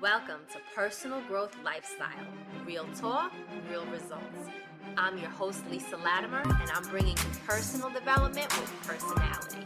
Welcome to Personal Growth Lifestyle, real talk, real results. I'm your host, Lisa Latimer, and I'm bringing you personal development with personality.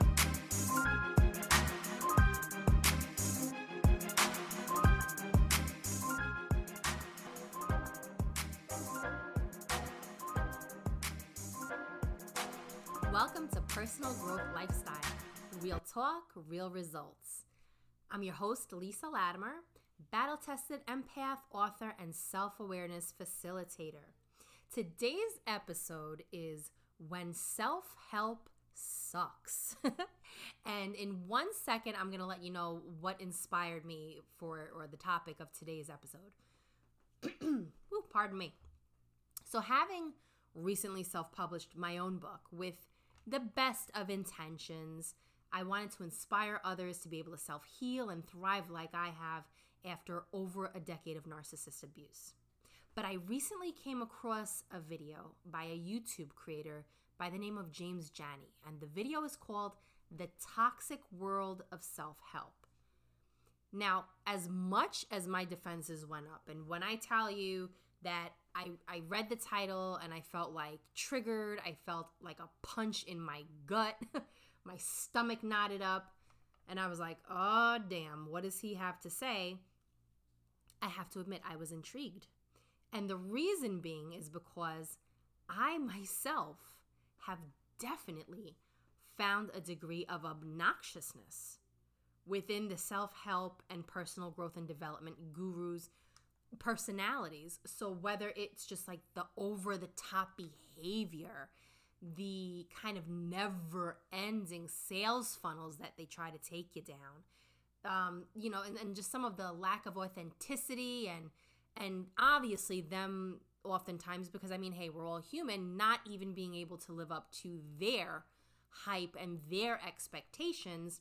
Welcome to Personal Growth Lifestyle, real talk, real results. I'm your host, Lisa Latimer, battle-tested empath, author, and self-awareness facilitator. Today's episode is When Self-Help Sucks. And in 1 second, I'm going to let you know what inspired me or the topic of today's episode. Ooh, pardon me. So having recently self-published my own book with the best of intentions, I wanted to inspire others to be able to self-heal and thrive like I have after over a decade of narcissist abuse. But I recently came across a video by a YouTube creator by the name of James Jani, and the video is called The Toxic World of Self-Help. Now, as much as my defenses went up, and when I tell you that I read the title and I felt like triggered, I felt like a punch in my gut, my stomach knotted up, and I was like, oh, damn, what does he have to say? I have to admit, I was intrigued. And the reason being is because I myself have definitely found a degree of obnoxiousness within the self-help and personal growth and development gurus' personalities. So whether it's just like the over-the-top behavior, the kind of never-ending sales funnels that they try to take you down, and just some of the lack of authenticity and obviously them oftentimes, because I mean, hey, we're all human, not even being able to live up to their hype and their expectations,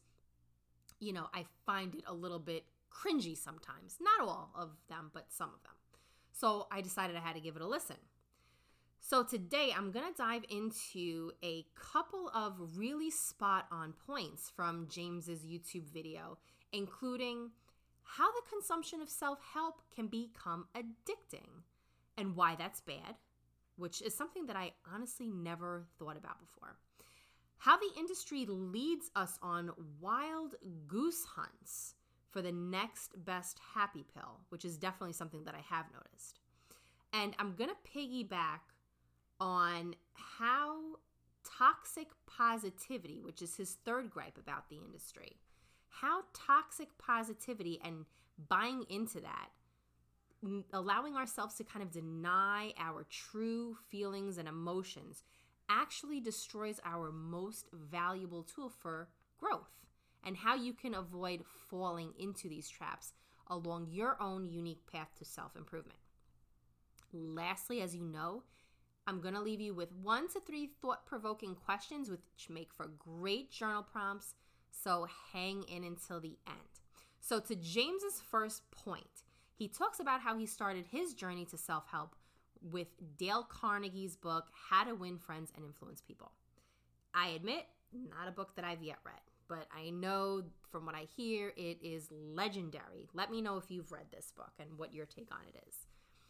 I find it a little bit cringy sometimes. Not all of them, but some of them. So I decided I had to give it a listen. So today I'm going to dive into a couple of really spot on points from James's YouTube video, including how the consumption of self-help can become addicting and why that's bad, which is something that I honestly never thought about before. How the industry leads us on wild goose hunts for the next best happy pill, which is definitely something that I have noticed. And I'm going to piggyback on how toxic positivity, which is his third gripe about the industry, how toxic positivity and buying into that, allowing ourselves to kind of deny our true feelings and emotions, actually destroys our most valuable tool for growth, and how you can avoid falling into these traps along your own unique path to self-improvement. Lastly, as you know, I'm going to leave you with 1 to 3 thought-provoking questions which make for great journal prompts, so hang in until the end. So to James's first point, he talks about how he started his journey to self-help with Dale Carnegie's book, How to Win Friends and Influence People. I admit, not a book that I've yet read, but I know from what I hear, it is legendary. Let me know if you've read this book and what your take on it is.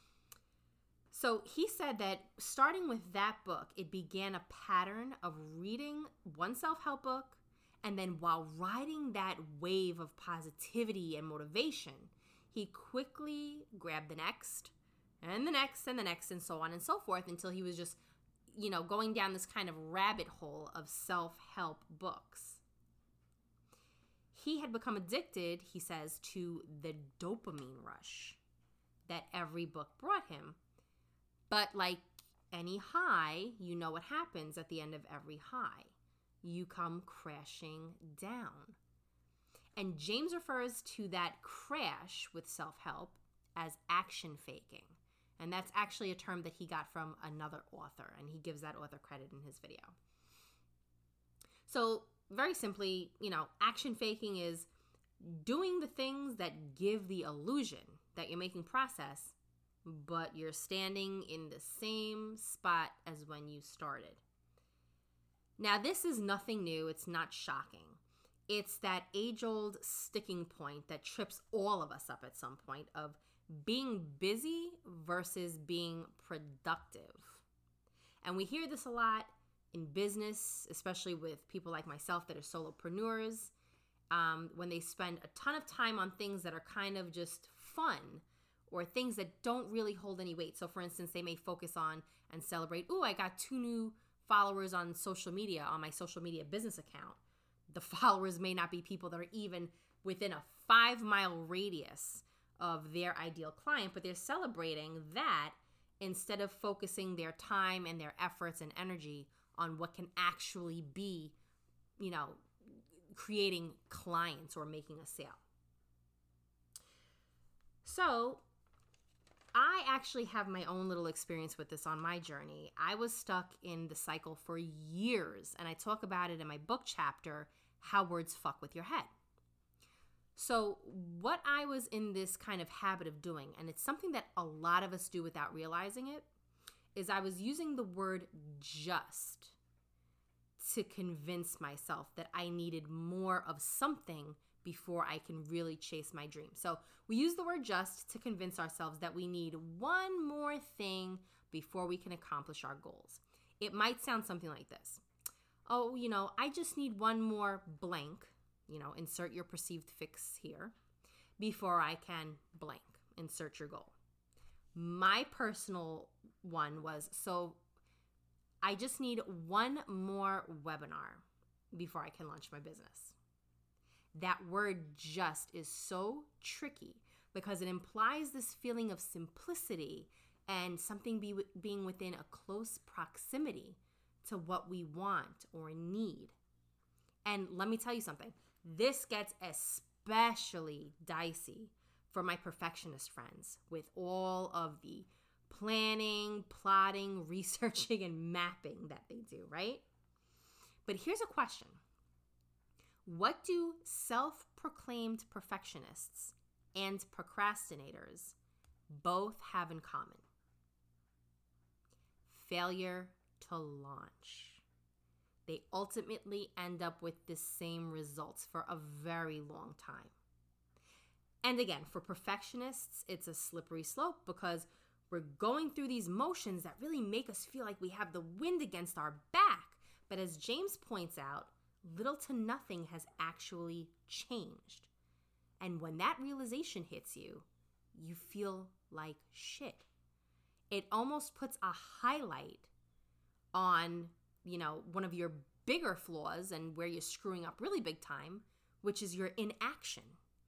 So he said that starting with that book, it began a pattern of reading one self-help book, and then while riding that wave of positivity and motivation, he quickly grabbed the next, and the next, and the next, and so on and so forth, until he was just, going down this kind of rabbit hole of self-help books. He had become addicted, he says, to the dopamine rush that every book brought him. But like any high, you know what happens at the end of every high. You come crashing down. And James refers to that crash with self-help as action faking. And that's actually a term that he got from another author, and he gives that author credit in his video. So very simply, action faking is doing the things that give the illusion that you're making progress, but you're standing in the same spot as when you started. Now, this is nothing new. It's not shocking. It's that age-old sticking point that trips all of us up at some point of being busy versus being productive. And we hear this a lot in business, especially with people like myself that are solopreneurs, when they spend a ton of time on things that are kind of just fun or things that don't really hold any weight. So for instance, they may focus on and celebrate, I got 2 new followers on social media, on my social media business account. The followers may not be people that are even within a 5-mile radius of their ideal client, but they're celebrating that instead of focusing their time and their efforts and energy on what can actually be, creating clients or making a sale. So I actually have my own little experience with this on my journey. I was stuck in the cycle for years, and I talk about it in my book chapter, How Words Fuck With Your Head. So what I was in this kind of habit of doing, and it's something that a lot of us do without realizing it, is I was using the word just to convince myself that I needed more of something before I can really chase my dream. So we use the word just to convince ourselves that we need one more thing before we can accomplish our goals. It might sound something like this. I just need one more blank, insert your perceived fix here, before I can blank, insert your goal. My personal one was, I just need one more webinar before I can launch my business. That word just is so tricky because it implies this feeling of simplicity and something being within a close proximity to what we want or need. And let me tell you something, this gets especially dicey for my perfectionist friends with all of the planning, plotting, researching, and mapping that they do, right? But here's a question. What do self-proclaimed perfectionists and procrastinators both have in common? Failure to launch. They ultimately end up with the same results for a very long time. And again, for perfectionists, it's a slippery slope because we're going through these motions that really make us feel like we have the wind against our back. But as James points out, little to nothing has actually changed. And when that realization hits you, you feel like shit. It almost puts a highlight on, one of your bigger flaws and where you're screwing up really big time, which is your inaction.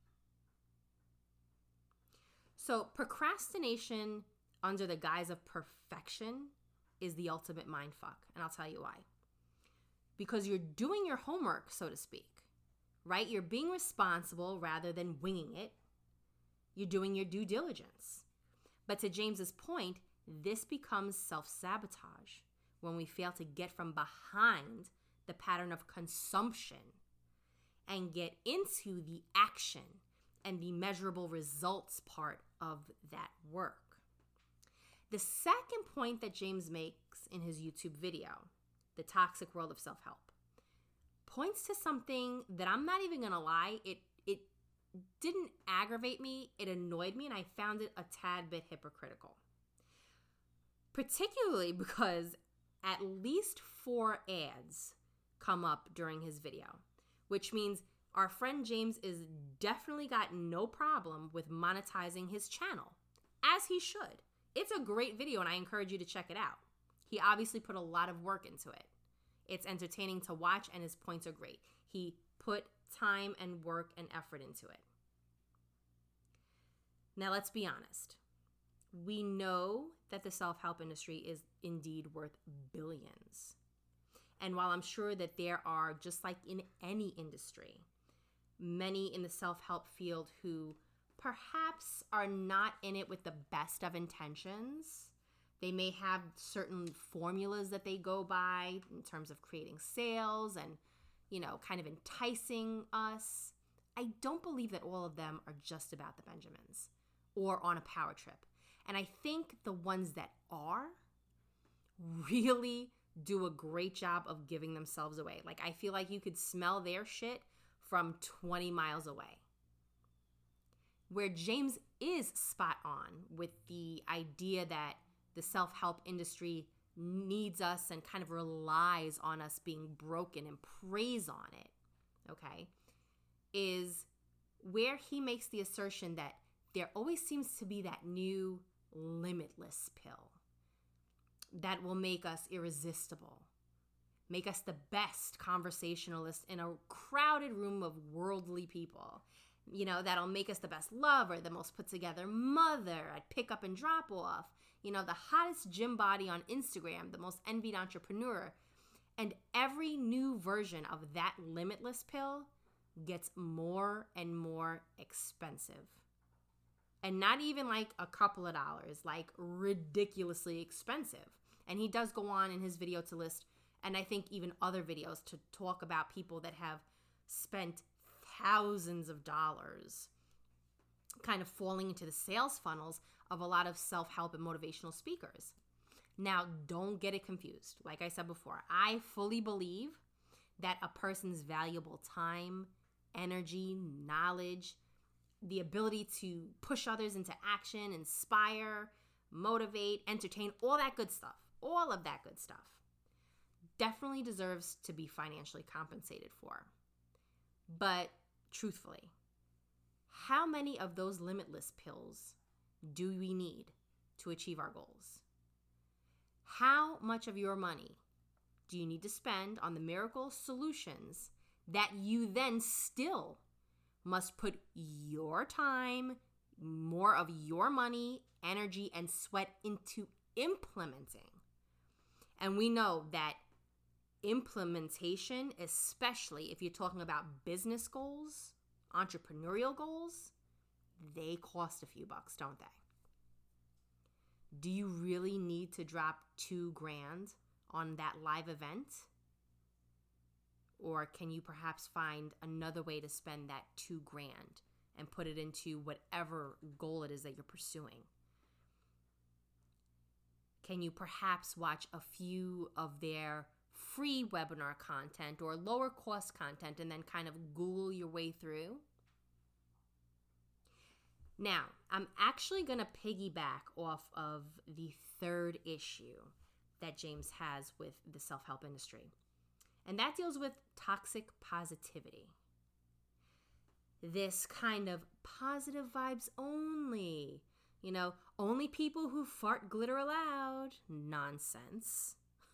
So procrastination under the guise of perfection is the ultimate mindfuck. And I'll tell you why. Because you're doing your homework, so to speak, right? You're being responsible rather than winging it. You're doing your due diligence. But to James's point, this becomes self-sabotage when we fail to get from behind the pattern of consumption and get into the action and the measurable results part of that work. The second point that James makes in his YouTube video, The Toxic World of Self-Help, points to something that I'm not even going to lie, it didn't aggravate me, it annoyed me, and I found it a tad bit hypocritical. Particularly because at least 4 ads come up during his video, which means our friend James is definitely got no problem with monetizing his channel, as he should. It's a great video and I encourage you to check it out. He obviously put a lot of work into it. It's entertaining to watch and his points are great. He put time and work and effort into it. Now let's be honest. We know that the self-help industry is indeed worth billions. And while I'm sure that there are, just like in any industry, many in the self-help field who perhaps are not in it with the best of intentions. They may have certain formulas that they go by in terms of creating sales and, kind of enticing us. I don't believe that all of them are just about the Benjamins or on a power trip. And I think the ones that are really do a great job of giving themselves away. Like, I feel like you could smell their shit from 20 miles away. Where James is spot on with the idea that the self-help industry needs us and kind of relies on us being broken and preys on it, okay, is where he makes the assertion that there always seems to be that new limitless pill that will make us irresistible, make us the best conversationalist in a crowded room of worldly people. You know, that'll make us the best lover, the most put together mother at pick up and drop off, you know, the hottest gym body on Instagram, the most envied entrepreneur. And every new version of that limitless pill gets more and more expensive. And not even like a couple of dollars, like ridiculously expensive. And he does go on in his video to list, and I think even other videos, to talk about people that have spent thousands of dollars kind of falling into the sales funnels of a lot of self-help and motivational speakers. Now, don't get it confused. Like I said before, I fully believe that a person's valuable time, energy, knowledge, the ability to push others into action, inspire, motivate, entertain, all that good stuff, all of that good stuff, definitely deserves to be financially compensated for. But truthfully, how many of those limitless pills do we need to achieve our goals? How much of your money do you need to spend on the miracle solutions that you then still must put your time, more of your money, energy, and sweat into implementing? And we know that implementation, especially if you're talking about business goals, entrepreneurial goals, they cost a few bucks, don't they? Do you really need to drop $2,000 on that live event? Or can you perhaps find another way to spend that $2,000 and put it into whatever goal it is that you're pursuing? Can you perhaps watch a few of their free webinar content or lower cost content and then kind of Google your way through? Now, I'm actually going to piggyback off of the third issue that James has with the self-help industry, and that deals with toxic positivity. This kind of positive vibes only, you know, only people who fart glitter allowed nonsense.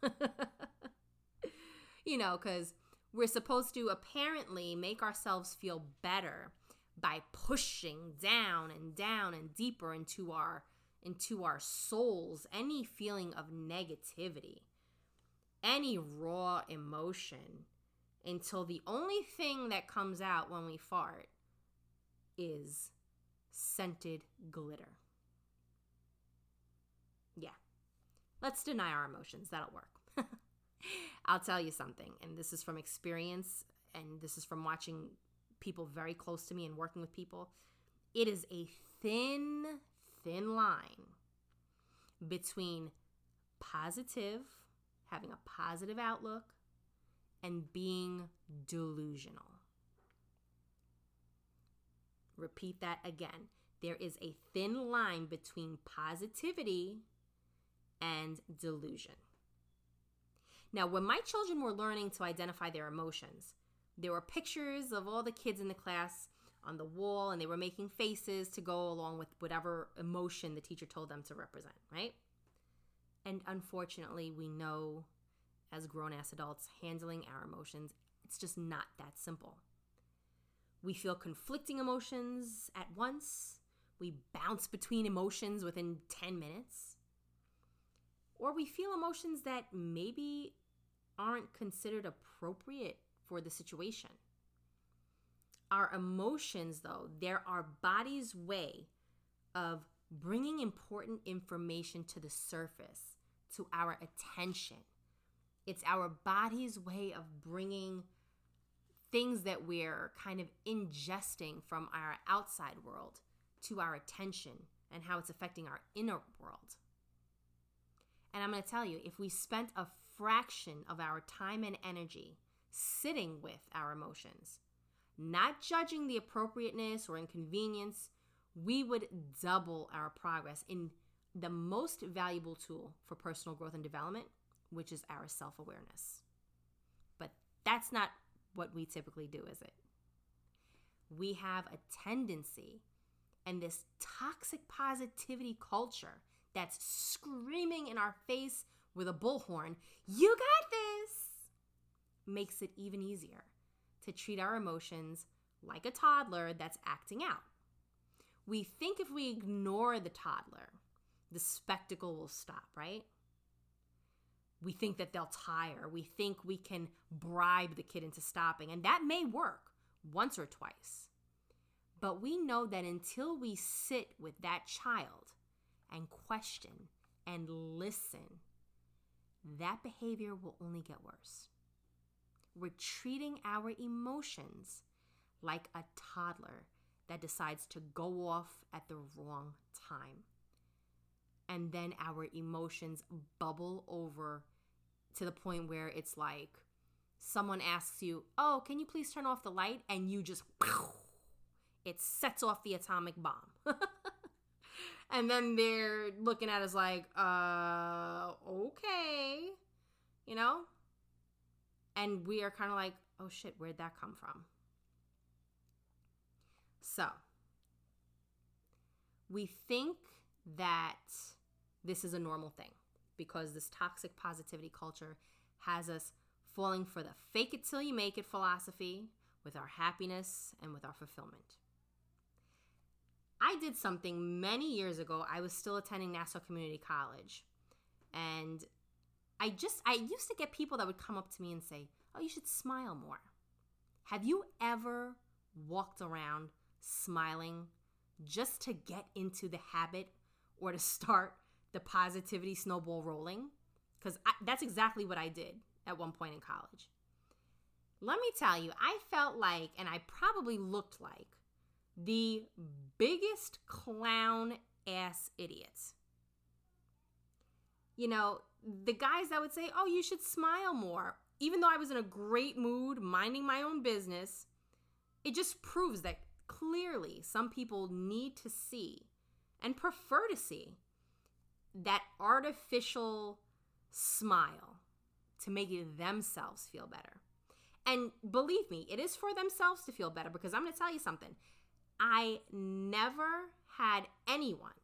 You know, because we're supposed to apparently make ourselves feel better by pushing down and deeper into our souls any feeling of negativity, any raw emotion, until the only thing that comes out when we fart is scented glitter. Yeah, let's deny our emotions. That'll work. I'll tell you something, and this is from experience, and this is from watching people very close to me and working with people. It is a thin line between positive, having a positive outlook, and being delusional. Repeat that again. There is a thin line between positivity and delusion. Now, when my children were learning to identify their emotions, there were pictures of all the kids in the class on the wall, and they were making faces to go along with whatever emotion the teacher told them to represent, right? And unfortunately, we know as grown-ass adults, handling our emotions, it's just not that simple. We feel conflicting emotions at once. We bounce between emotions within 10 minutes. Or we feel emotions that maybe aren't considered appropriate for the situation. Our emotions, though, they're our body's way of bringing important information to the surface, to our attention. It's our body's way of bringing things that we're kind of ingesting from our outside world to our attention and how it's affecting our inner world. And I'm going to tell you, if we spent a fraction of our time and energy sitting with our emotions, not judging the appropriateness or inconvenience, we would double our progress in the most valuable tool for personal growth and development, which is our self-awareness. But that's not what we typically do, is it? We have a tendency and this toxic positivity culture that's screaming in our face with a bullhorn, "You got this," makes it even easier to treat our emotions like a toddler that's acting out. We think if we ignore the toddler, the spectacle will stop, right? We think that they'll tire. We think we can bribe the kid into stopping, and that may work once or twice. But we know that until we sit with that child and question and listen, that behavior will only get worse. We're treating our emotions like a toddler that decides to go off at the wrong time. And then our emotions bubble over to the point where it's like someone asks you, "Oh, can you please turn off the light?" And you just, it sets off the atomic bomb. And then they're looking at us like, okay, you know? And we are kind of like, oh shit, where'd that come from? So, we think that this is a normal thing because this toxic positivity culture has us falling for the fake it till you make it philosophy with our happiness and with our fulfillment. I did something many years ago. I was still attending Nassau Community College, and I used to get people that would come up to me and say, "Oh, you should smile more." Have you ever walked around smiling just to get into the habit or to start the positivity snowball rolling? Because that's exactly what I did at one point in college. Let me tell you, I felt like, and I probably looked like, the biggest clown ass idiots. You know, the guys that would say, "Oh, you should smile more," even though I was in a great mood, minding my own business, it just proves that clearly some people need to see and prefer to see that artificial smile to make themselves feel better. And believe me, it is for themselves to feel better, because I'm going to tell you something. I never had anyone,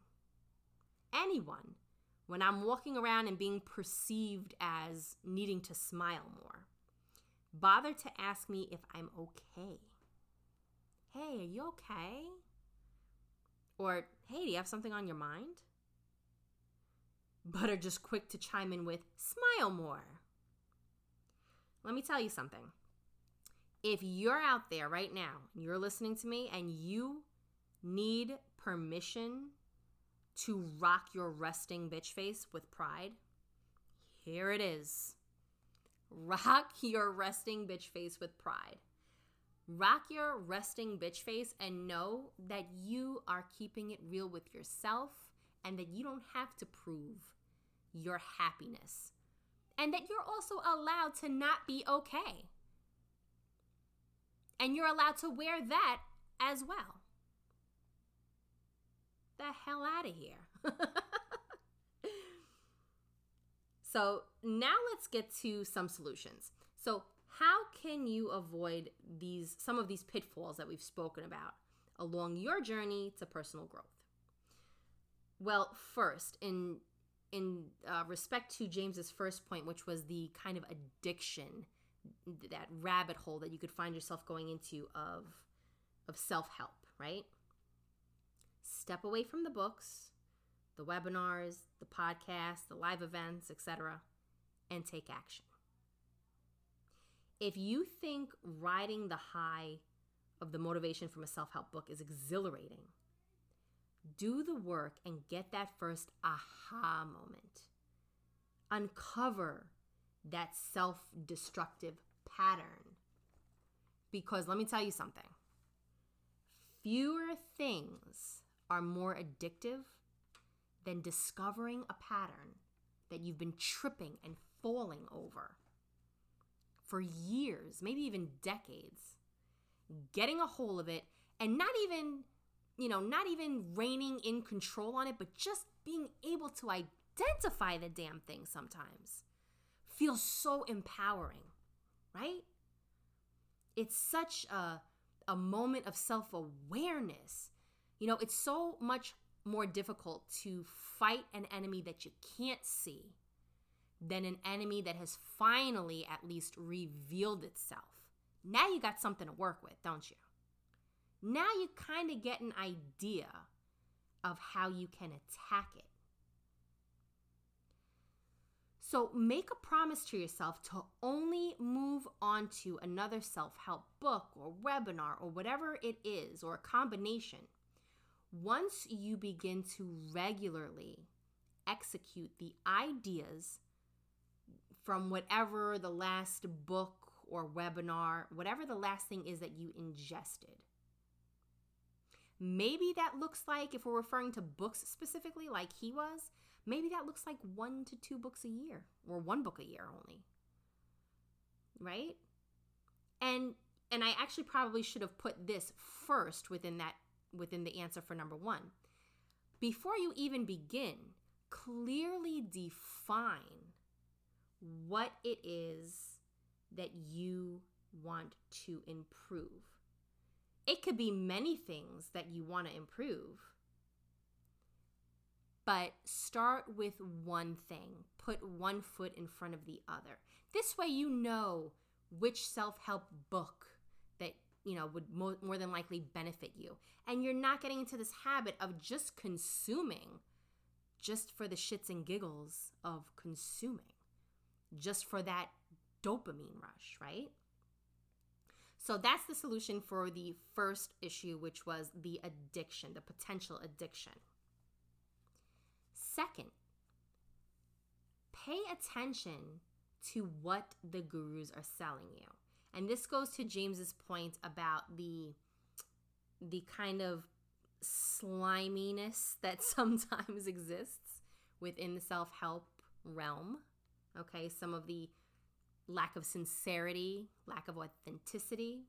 when I'm walking around and being perceived as needing to smile more, bother to ask me if I'm okay. "Hey, are you okay?" Or, "Hey, do you have something on your mind?" But are just quick to chime in with, "Smile more." Let me tell you something. If you're out there right now, you're listening to me, and you need permission to rock your resting bitch face with pride, here it is. Rock your resting bitch face with pride. Rock your resting bitch face and know that you are keeping it real with yourself, and that you don't have to prove your happiness, and that you're also allowed to not be okay. And you're allowed to wear that as well. The hell out of here. So now let's get to some solutions. So how can you avoid some of these pitfalls that we've spoken about along your journey to personal growth? Well, first, in respect to James's first point, which was the kind of addiction, that rabbit hole that you could find yourself going into of self-help, right? Step away from the books, the webinars, the podcasts, the live events, etc., and take action. If you think riding the high of the motivation from a self-help book is exhilarating, do the work and get that first aha moment. Uncover that self-destructive pattern. Because let me tell you something. Fewer things are more addictive than discovering a pattern that you've been tripping and falling over for years, maybe even decades. getting a hold of it, and not even reigning in control on it, but just being able to identify the damn thing sometimes feels so empowering, right? It's such a moment of self-awareness. It's so much more difficult to fight an enemy that you can't see than an enemy that has finally at least revealed itself. Now you got something to work with, don't you? Now you kind of get an idea of how you can attack it. So make a promise to yourself to only move on to another self-help book or webinar or whatever it is, or a combination, once you begin to regularly execute the ideas from whatever the last book or webinar, whatever the last thing is that you ingested. Maybe that looks like, if we're referring to books specifically, like he was, maybe that looks like 1 to 2 books a year, or 1 book a year only, right? And I actually probably should have put this first within the answer for number 1. Before you even begin, clearly define what it is that you want to improve. It could be many things that you want to improve, but start with one thing. Put one foot in front of the other. This way you know which self-help book that would more than likely benefit you. And you're not getting into this habit of just consuming just for the shits and giggles of consuming, just for that dopamine rush, right? So that's the solution for the first issue, which was the addiction, the potential addiction. Second, pay attention to what the gurus are selling you. And this goes to James's point about the kind of sliminess that sometimes exists within the self-help realm. Okay, some of the lack of sincerity, lack of authenticity,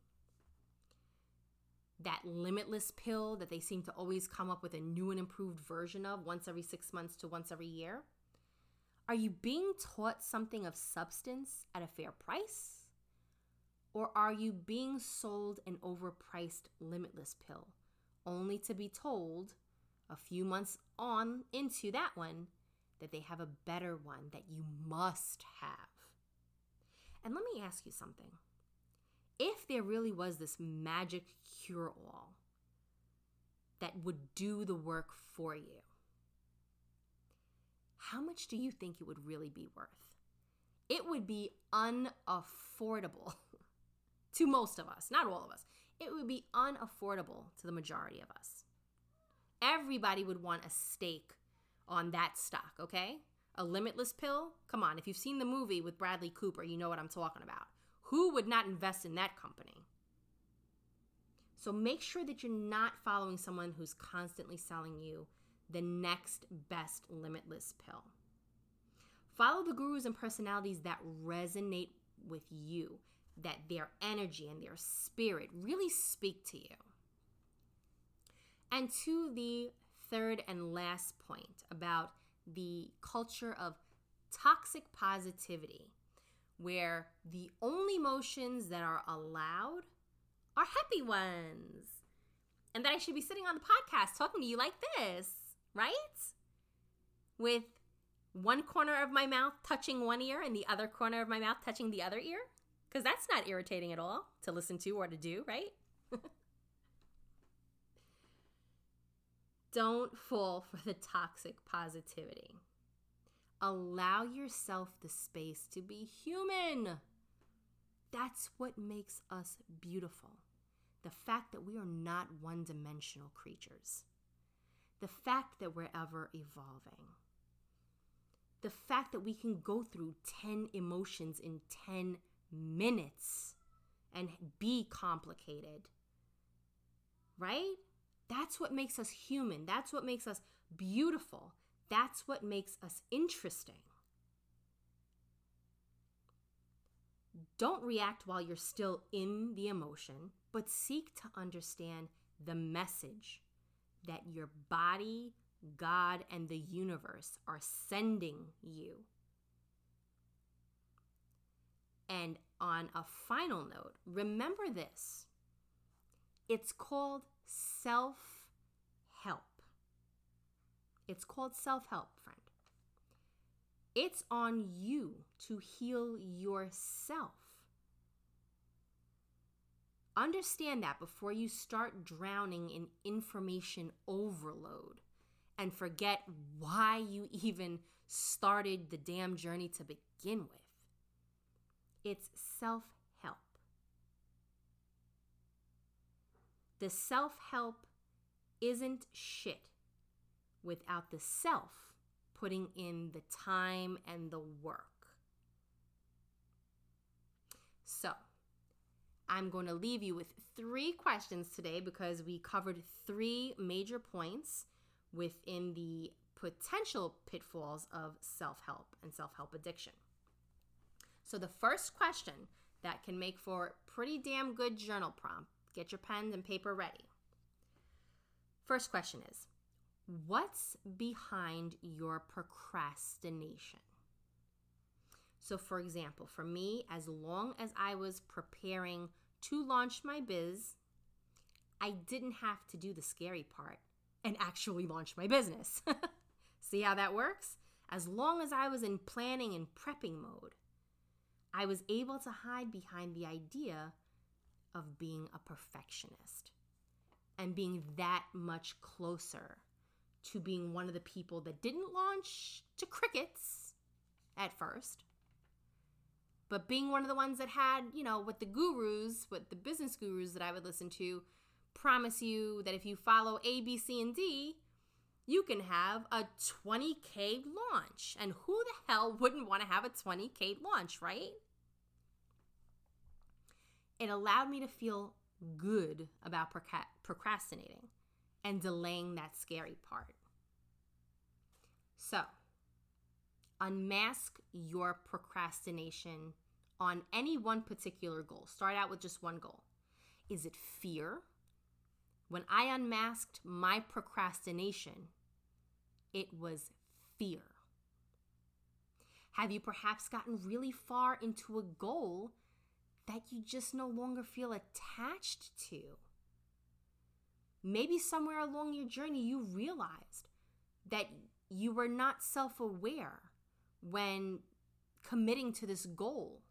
that limitless pill that they seem to always come up with a new and improved version of once every 6 months to once every year. Are you being taught something of substance at a fair price? Or are you being sold an overpriced limitless pill, only to be told a few months on into that one that they have a better one that you must have? And let me ask you something. If there really was this magic cure-all that would do the work for you, how much do you think it would really be worth? It would be unaffordable to most of us, not all of us. It would be unaffordable to the majority of us. Everybody would want a stake on that stock, okay? A limitless pill? Come on, if you've seen the movie with Bradley Cooper, you know what I'm talking about. Who would not invest in that company? So make sure that you're not following someone who's constantly selling you the next best limitless pill. Follow the gurus and personalities that resonate with you, that their energy and their spirit really speak to you. And to the third and last point about the culture of toxic positivity, where the only emotions that are allowed are happy ones. And that I should be sitting on the podcast talking to you like this, right? With one corner of my mouth touching one ear and the other corner of my mouth touching the other ear. Because that's not irritating at all to listen to or to do, right? Don't fall for the toxic positivity. Allow yourself the space to be human. That's what makes us beautiful. The fact that we are not one-dimensional creatures. The fact that we're ever evolving. The fact that we can go through 10 emotions in 10 minutes and be complicated. Right? That's what makes us human. That's what makes us beautiful. That's what makes us interesting. Don't react while you're still in the emotion, but seek to understand the message that your body, God, and the universe are sending you. And on a final note, remember this. It's called self-help. It's called self-help, friend. It's on you to heal yourself. Understand that before you start drowning in information overload and forget why you even started the damn journey to begin with. It's self-help. The self-help isn't shit without the self putting in the time and the work. So, I'm going to leave you with 3 questions today because we covered 3 major points within the potential pitfalls of self-help and self-help addiction. So the first question that can make for a pretty damn good journal prompt. Get your pen and paper ready. First question is, what's behind your procrastination? So for example, for me, as long as I was preparing to launch my biz, I didn't have to do the scary part and actually launch my business. See how that works? As long as I was in planning and prepping mode, I was able to hide behind the idea of being a perfectionist and being that much closer to being one of the people that didn't launch to crickets at first, but being one of the ones that had, what the business gurus that I would listen to promise you that if you follow A, B, C, and D, you can have a 20K launch. And who the hell wouldn't want to have a 20K launch, right? It allowed me to feel good about procrastinating and delaying that scary part. So, unmask your procrastination on any one particular goal. Start out with just one goal. Is it fear? When I unmasked my procrastination, it was fear. Have you perhaps gotten really far into a goal that you just no longer feel attached to? Maybe somewhere along your journey you realized that you were not self-aware when committing to this goal.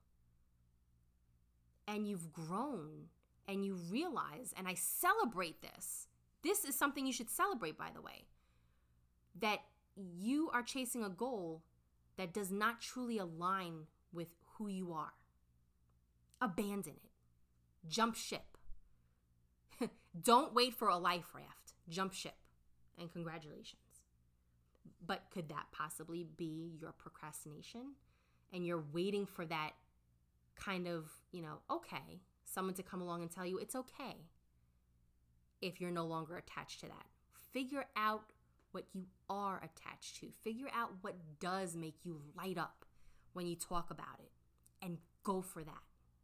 And you've grown and you realize, and I celebrate this. This is something you should celebrate, by the way, that you are chasing a goal that does not truly align with who you are. Abandon it. Jump ship. Don't wait for a life raft. Jump ship. And congratulations. But could that possibly be your procrastination? And you're waiting for that kind of, someone to come along and tell you it's okay if you're no longer attached to that. Figure out what you are attached to. Figure out what does make you light up when you talk about it, and go for that.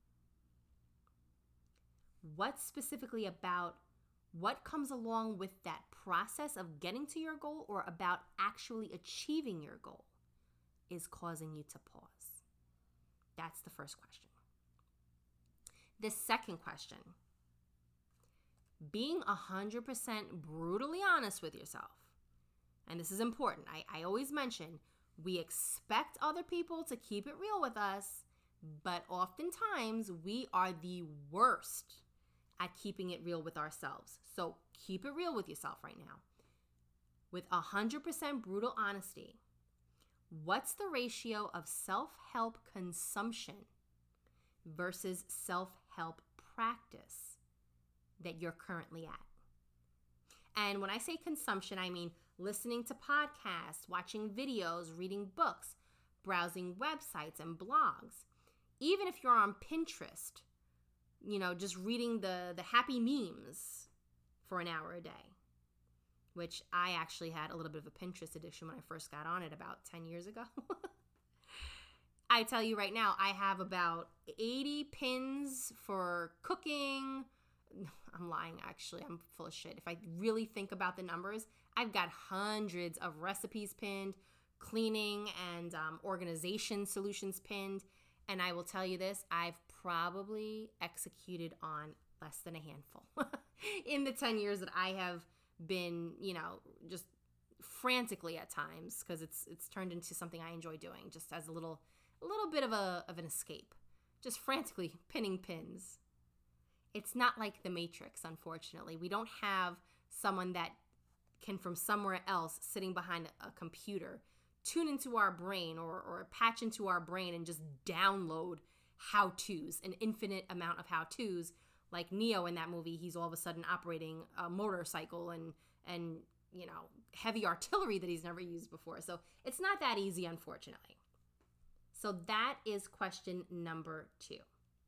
What specifically about what comes along with that process of getting to your goal or about actually achieving your goal is causing you to pause? That's the first question. The second question, being 100% brutally honest with yourself. And this is important. I always mention we expect other people to keep it real with us, but oftentimes we are the worst at keeping it real with ourselves. So keep it real with yourself right now. With 100% brutal honesty, what's the ratio of self-help consumption versus self-help practice that you're currently at? And when I say consumption, I mean listening to podcasts, watching videos, reading books, browsing websites and blogs. Even if you're on Pinterest, just reading the happy memes for an hour a day, which I actually had a little bit of a Pinterest addiction when I first got on it about 10 years ago. I tell you right now, I have about 80 pins for cooking. I'm lying, actually. I'm full of shit. If I really think about the numbers, I've got hundreds of recipes pinned, cleaning and organization solutions pinned. And I will tell you this, I've probably executed on less than a handful in the 10 years that I have been, just frantically at times, because it's turned into something I enjoy doing, just as a little bit of an escape, just frantically pinning pins. It's not like the Matrix, unfortunately. We don't have someone that can, from somewhere else, sitting behind a computer, tune into our brain or patch into our brain and just download how-tos, an infinite amount of how-tos. Like Neo in that movie, he's all of a sudden operating a motorcycle and heavy artillery that he's never used before. So it's not that easy, unfortunately. So that is question number 2.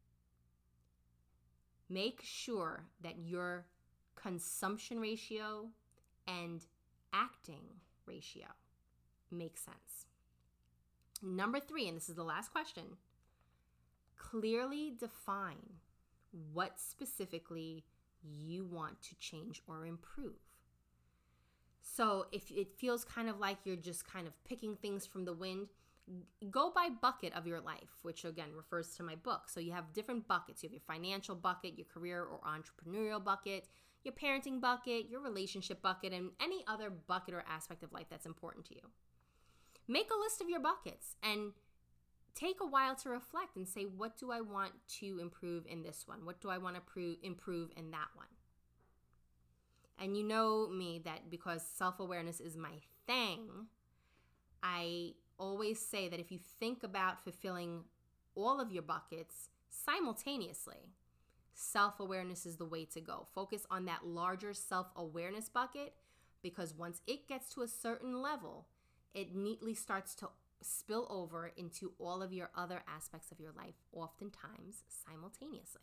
Make sure that your consumption ratio and acting ratio makes sense. Number 3, and this is the last question, clearly define what specifically you want to change or improve. So if it feels kind of like you're just kind of picking things from the wind, go by bucket of your life, which again refers to my book. So you have different buckets. You have your financial bucket, your career or entrepreneurial bucket, your parenting bucket, your relationship bucket, and any other bucket or aspect of life that's important to you. Make a list of your buckets and take a while to reflect and say, what do I want to improve in this one? What do I want to improve in that one? And you know me, that because self-awareness is my thing, I always say that if you think about fulfilling all of your buckets simultaneously, self-awareness is the way to go. Focus on that larger self-awareness bucket, because once it gets to a certain level, it neatly starts to spill over into all of your other aspects of your life, oftentimes simultaneously.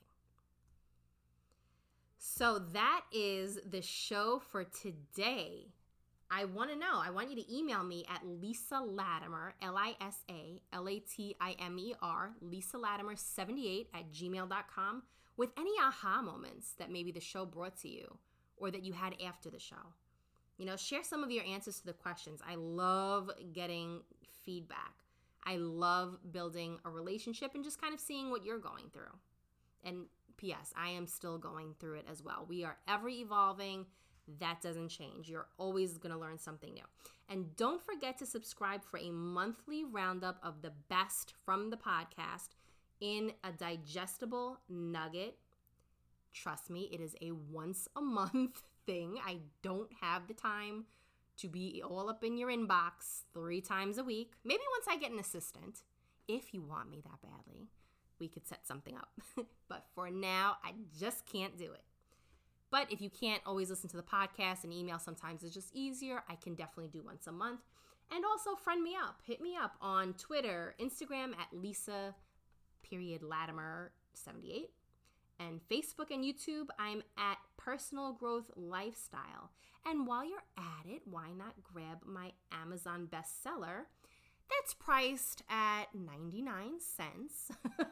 So that is the show for today. I want you to email me at Lisa Latimer, LISALATIMER, Lisa Latimer 78 at gmail.com, with any aha moments that maybe the show brought to you or that you had after the show. Share some of your answers to the questions. I love getting feedback. I love building a relationship and just kind of seeing what you're going through. And P.S., I am still going through it as well. We are ever evolving. That doesn't change. You're always going to learn something new. And don't forget to subscribe for a monthly roundup of the best from the podcast in a digestible nugget. Trust me, it is a once a month thing. I don't have the time to be all up in your inbox 3 times a week. Maybe once I get an assistant, if you want me that badly, we could set something up. But for now, I just can't do it. But if you can't always listen to the podcast, and email sometimes is just easier, I can definitely do once a month. And also friend me up. Hit me up on Twitter, Instagram at Lisa.Latimer78. And Facebook and YouTube, I'm at Personal Growth Lifestyle. And while you're at it, why not grab my Amazon bestseller that's priced at 99 cents.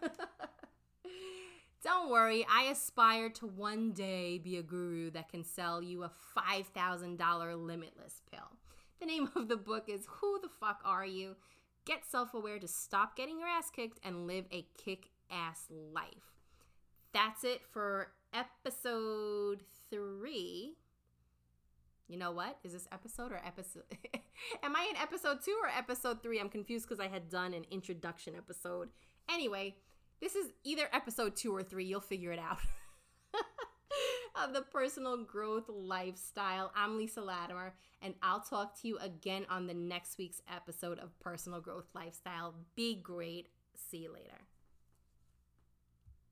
Don't worry, I aspire to one day be a guru that can sell you a $5,000 limitless pill. The name of the book is Who the Fuck Are You? Get self-aware to stop getting your ass kicked and live a kick-ass life. That's it for episode 3. You know what? Is this episode or episode? Am I in episode 2 or episode 3? I'm confused because I had done an introduction episode. Anyway, this is either episode 2 or 3. You'll figure it out. Of the Personal Growth Lifestyle. I'm Lisa Latimer, and I'll talk to you again on the next week's episode of Personal Growth Lifestyle. Be great. See you later.